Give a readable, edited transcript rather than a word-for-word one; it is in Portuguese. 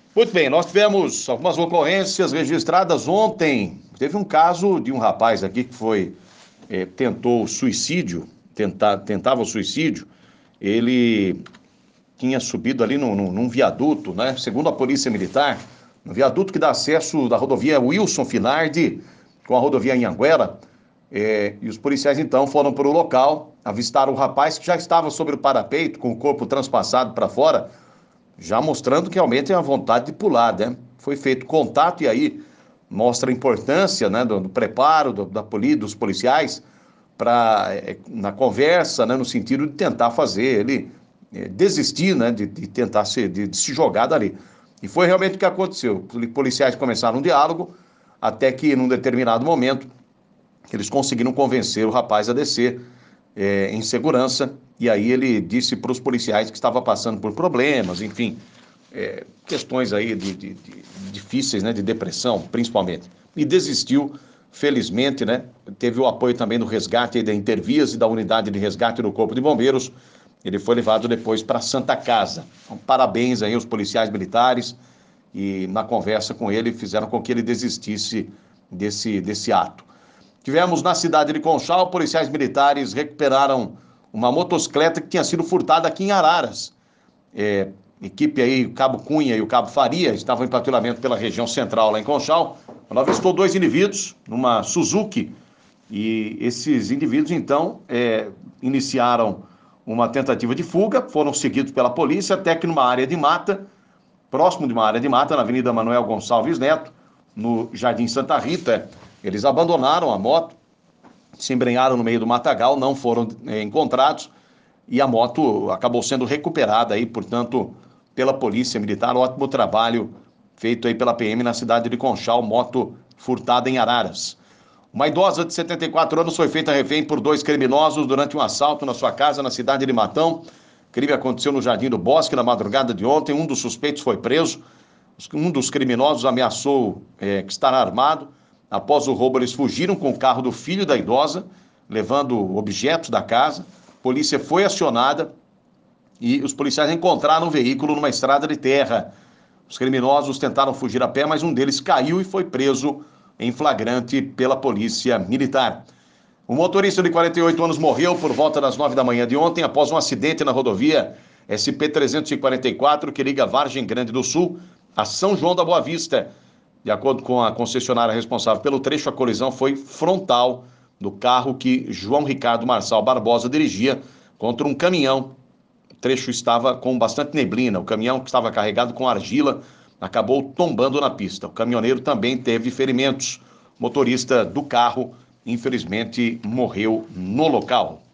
Muito bem, nós tivemos algumas ocorrências registradas ontem. Teve um caso de um rapaz aqui que tentou suicídio, tentava o suicídio. Ele tinha subido ali num viaduto, né? Segundo a Polícia Militar, no viaduto que dá acesso da rodovia Wilson Finardi com a rodovia Anhanguera. E os policiais então foram para o local, avistaram o rapaz que já estava sobre o parapeito, com o corpo transpassado para fora, já mostrando que realmente tem a vontade de pular, né? Foi feito contato e aí mostra a importância, né, do preparo da polícia, dos policiais para na conversa, né, no sentido de tentar fazer ele desistir, né, de tentar de se jogar dali. E foi realmente o que aconteceu. Os policiais começaram um diálogo até que, num determinado momento, eles conseguiram convencer o rapaz a descer em segurança, e aí ele disse para os policiais que estava passando por problemas, enfim, questões aí difíceis, né, de depressão, principalmente. E desistiu, felizmente, né? Teve o apoio também do resgate da Intervias e da unidade de resgate do Corpo de Bombeiros. Ele foi levado depois para a Santa Casa. Então, parabéns aí aos policiais militares, e na conversa com ele fizeram com que ele desistisse desse ato. Tivemos na cidade de Conchal, policiais militares recuperaram uma motocicleta que tinha sido furtada aqui em Araras. Equipe aí, o Cabo Cunha e o Cabo Faria, estavam em patrulhamento pela região central lá em Conchal, quando avistou dois indivíduos numa Suzuki, e esses indivíduos então iniciaram uma tentativa de fuga, foram seguidos pela polícia até que numa área de mata, próximo de uma área de mata, na Avenida Manuel Gonçalves Neto, no Jardim Santa Rita, eles abandonaram a moto, se embrenharam no meio do matagal, não foram encontrados, e a moto acabou sendo recuperada aí, portanto, pela Polícia Militar. Ótimo trabalho feito aí pela PM na cidade de Conchal, moto furtada em Araras. Uma idosa de 74 anos foi feita refém por dois criminosos durante um assalto na sua casa na cidade de Matão. O crime aconteceu no Jardim do Bosque na madrugada de ontem. Um dos suspeitos foi preso. Um dos criminosos ameaçou que estará armado. Após o roubo, eles fugiram com o carro do filho da idosa, levando objetos da casa. A polícia foi acionada e os policiais encontraram o veículo numa estrada de terra. Os criminosos tentaram fugir a pé, mas um deles caiu e foi preso em flagrante pela polícia militar. O motorista de 48 anos morreu por volta das 9 da manhã de ontem após um acidente na rodovia SP-344, que liga Vargem Grande do Sul a São João da Boa Vista. De acordo com a concessionária responsável pelo trecho, a colisão foi frontal do carro que João Ricardo Marçal Barbosa dirigia contra um caminhão. O trecho estava com bastante neblina. O caminhão, que estava carregado com argila, acabou tombando na pista. O caminhoneiro também teve ferimentos. O motorista do carro, infelizmente, morreu no local.